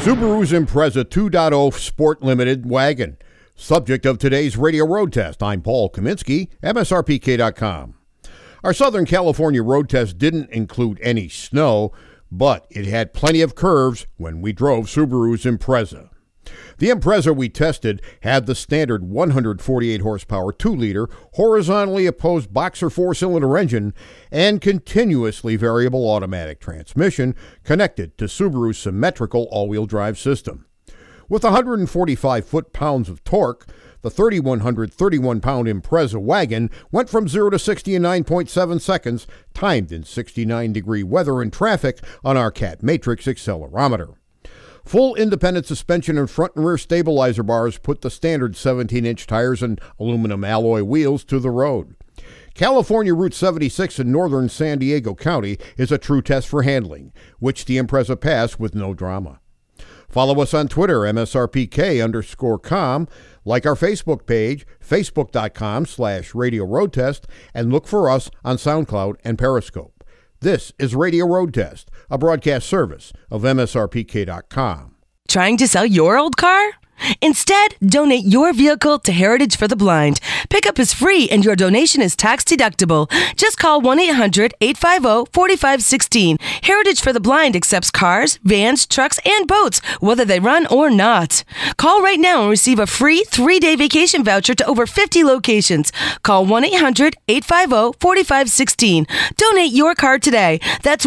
Subaru's Impreza 2.0 Sport Limited wagon. Subject of today's radio road test. I'm Paul Kaminsky, MSRPK.com. Our Southern California road test didn't include any snow, but it had plenty of curves when we drove Subaru's Impreza. The Impreza we tested had the standard 148 horsepower 2-liter horizontally opposed boxer 4-cylinder engine and continuously variable automatic transmission connected to Subaru's symmetrical all-wheel drive system. With 145 foot-pounds of torque, the 3,131-pound Impreza wagon went from 0 to 60 in 9.7 seconds, timed in 69-degree weather and traffic on our Cat Matrix accelerometer. Full independent suspension and front and rear stabilizer bars put the standard 17-inch tires and aluminum alloy wheels to the road. California Route 76 in northern San Diego County is a true test for handling, which the Impreza passed with no drama. Follow us on Twitter, MSRPK_com, like our Facebook page, facebook.com/Radio Road Test, and look for us on SoundCloud and Periscope. This is Radio Road Test, a broadcast service of MSRPK.com. Trying to sell your old car? Instead, donate your vehicle to Heritage for the Blind. Pickup is free and your donation is tax deductible. Just call 1-800-850-4516. Heritage for the Blind accepts cars, vans, trucks, and boats, whether they run or not. Call right now and receive a free 3-day vacation voucher to over 50 locations. Call 1-800-850-4516. Donate your car today. That's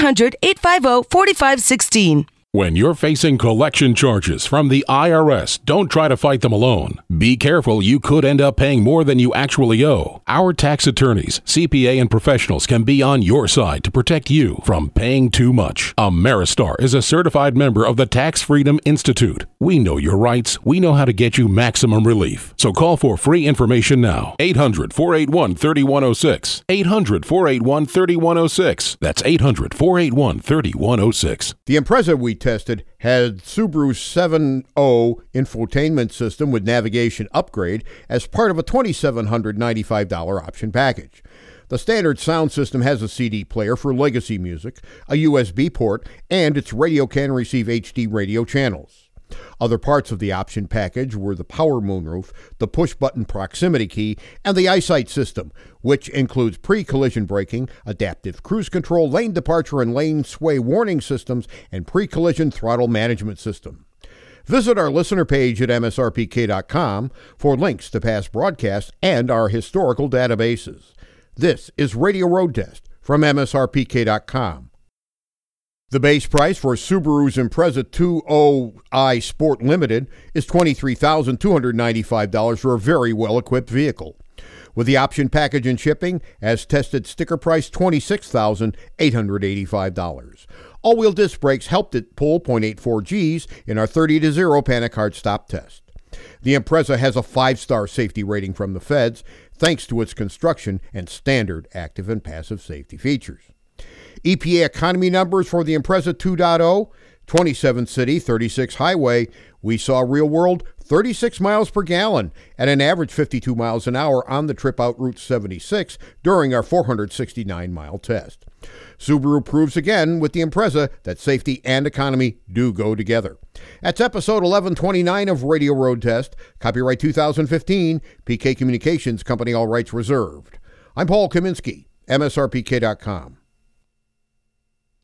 1-800-850-4516. When you're facing collection charges from the IRS, don't try to fight them alone. Be careful, you could end up paying more than you actually owe. Our tax attorneys, CPA, and professionals can be on your side to protect you from paying too much. Ameristar is a certified member of the Tax Freedom Institute. We know your rights. We know how to get you maximum relief. So call for free information now. 800-481-3106. 800-481-3106. That's 800-481-3106. The Impreza we tested had Subaru's 7.0 infotainment system with navigation upgrade as part of a $2,795 option package. The standard sound system has a CD player for legacy music, a USB port, and its radio can receive HD radio channels. Other parts of the option package were the power moonroof, the push-button proximity key, and the EyeSight system, which includes pre-collision braking, adaptive cruise control, lane departure and lane sway warning systems, and pre-collision throttle management system. Visit our listener page at MSRPK.com for links to past broadcasts and our historical databases. This is Radio Road Test from MSRPK.com. The base price for Subaru's Impreza 2.0i Sport Limited is $23,295 for a very well-equipped vehicle. With the option package and shipping, as tested sticker price $26,885. All-wheel disc brakes helped it pull .84 Gs in our 30-0 panic hard stop test. The Impreza has a 5-star safety rating from the feds, thanks to its construction and standard active and passive safety features. EPA economy numbers for the Impreza 2.0, 27 city, 36 highway. We saw real world 36 miles per gallon at an average 52 miles an hour on the trip out Route 76 during our 469-mile test. Subaru proves again with the Impreza that safety and economy do go together. That's episode 1129 of Radio Road Test. Copyright 2015, PK Communications Company, all rights reserved. I'm Paul Kaminsky, MSRPK.com.